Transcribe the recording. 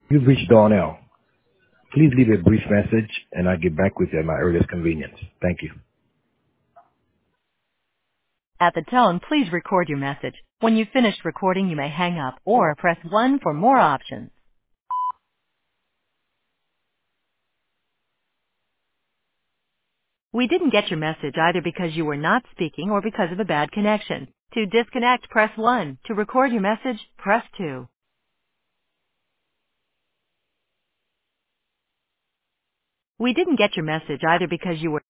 You've reached Darnell. Please leave a brief message, and I'll get back with you at my earliest convenience. Thank you. At the tone, please record your message. When you've finished recording, you may hang up or press 1 for more options. We didn't get your message either because you were not speaking or because of a bad connection. To disconnect, press 1. To record your message, press 2. We didn't get your message either because you were